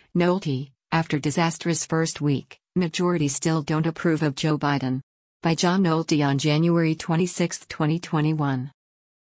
Nolte, after disastrous first week, majority still don't approve of Joe Biden. By John Nolte on January 26, 2021.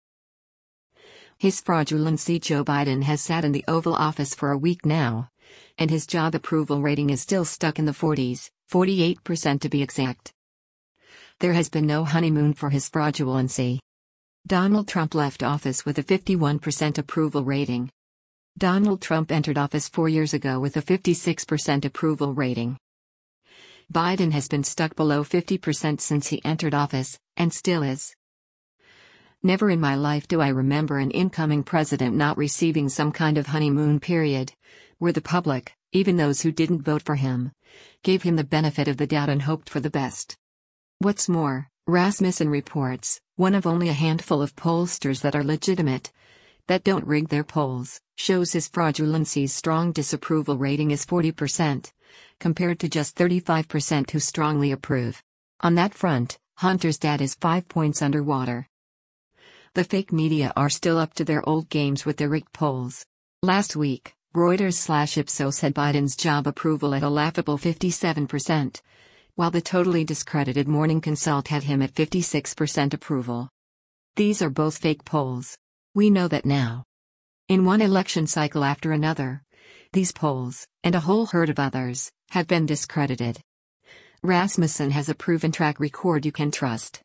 His fraudulency. Joe Biden has sat in the Oval Office for a week now, and his job approval rating is still stuck in the 40s, 48% to be exact. There has been no honeymoon for his fraudulency. Donald Trump left office with a 51% approval rating. Donald Trump entered office 4 years ago with a 56% approval rating. Biden has been stuck below 50% since he entered office, and still is. Never in my life do I remember an incoming president not receiving some kind of honeymoon period, where the public, even those who didn't vote for him, gave him the benefit of the doubt and hoped for the best. What's more, Rasmussen reports, one of only a handful of pollsters that are legitimate, that don't rig their polls, shows his fraudulency's strong disapproval rating is 40%, compared to just 35% who strongly approve. On that front, Hunter's dad is 5 points underwater. The fake media are still up to their old games with their rigged polls. Last week, Reuters/Ipsos had Biden's job approval at a laughable 57%, while the totally discredited Morning Consult had him at 56% approval. These are both fake polls. We know that now. In one election cycle after another, these polls, and a whole herd of others, have been discredited. Rasmussen has a proven track record you can trust.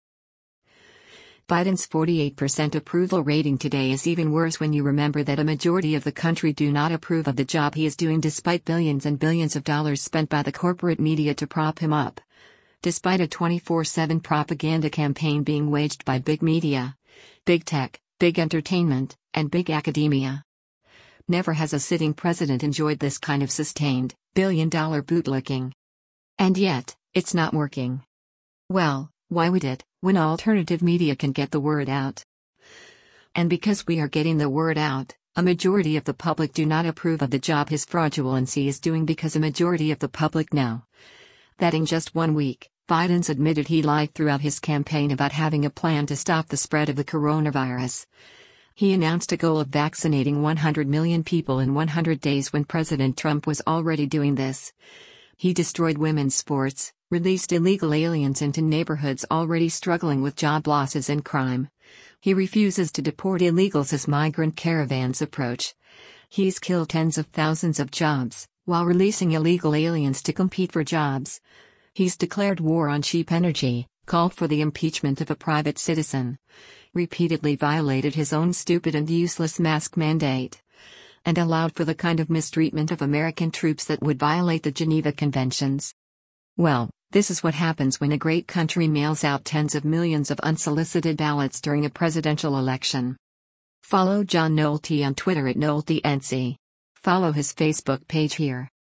Biden's 48% approval rating today is even worse when you remember that a majority of the country do not approve of the job he is doing despite billions and billions of dollars spent by the corporate media to prop him up. Despite a 24/7 propaganda campaign being waged by big media, big tech, big entertainment, and big academia. Never has a sitting president enjoyed this kind of sustained, billion-dollar bootlicking. And yet, it's not working. Well, why would it, when alternative media can get the word out? And because we are getting the word out, a majority of the public do not approve of the job his fraudulency is doing because a majority of the public know that in just 1 week, Biden's admitted he lied throughout his campaign about having a plan to stop the spread of the coronavirus. He announced a goal of vaccinating 100 million people in 100 days when President Trump was already doing this. He destroyed women's sports, released illegal aliens into neighborhoods already struggling with job losses and crime. He refuses to deport illegals as migrant caravans approach. He's killed tens of thousands of jobs, while releasing illegal aliens to compete for jobs. He's declared war on cheap energy, called for the impeachment of a private citizen, repeatedly violated his own stupid and useless mask mandate, and allowed for the kind of mistreatment of American troops that would violate the Geneva Conventions. Well, this is what happens when a great country mails out tens of millions of unsolicited ballots during a presidential election. Follow John Nolte on Twitter at NolteNC. Follow his Facebook page here.